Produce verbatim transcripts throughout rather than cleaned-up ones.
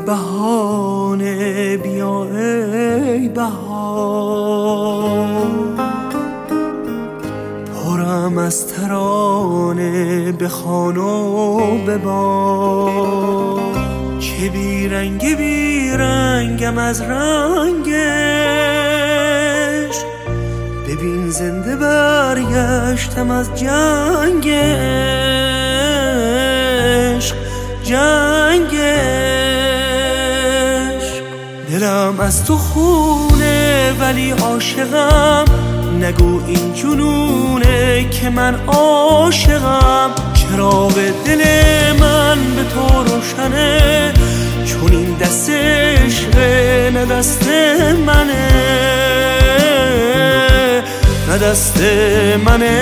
بهانه بیا ای بهار، پرم از ترانه بخوان و ببار. چه بیرنگ بیرنگم از رنگش، ببین زنده برگشتم از جنگش جنگش. دلم از تو خونه ولی عاشقم، نگو این جنونه که من عاشقم. چراغ دل من به تو روشنه، چون این دست عشقه نه دست منه نه دست منه.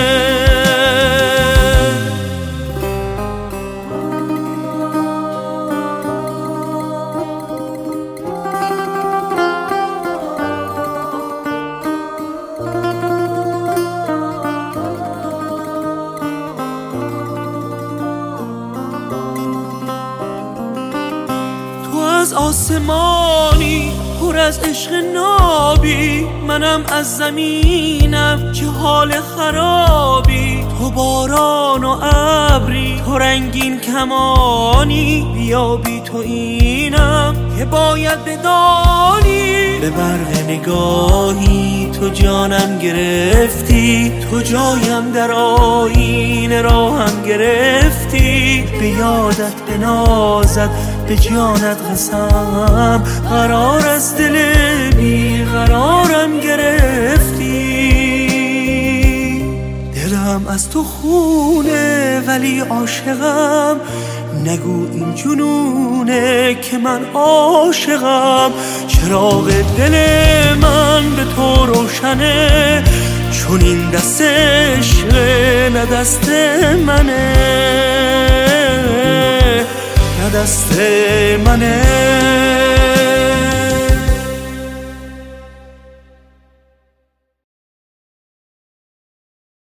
از آسمانی پر از عشق نابی، منم از زمینم چه حال خرابی. تو باران و ابری، تو رنگین کمانی، بیا بی تو اینم که باید بدانی. به برق نگاهی تو جانم گرفتی، تو جایم در آیین راهم گرفتی. به یادت بنازد به جانت قسم، قرار از دل بی قرارم گرفتی. دلم از تو خونه ولی عاشقم، نگو این جنونه که من عاشقم. چراغ دل من به تو روشنه، چون این دست عشقه نه دست منه نه دست منه.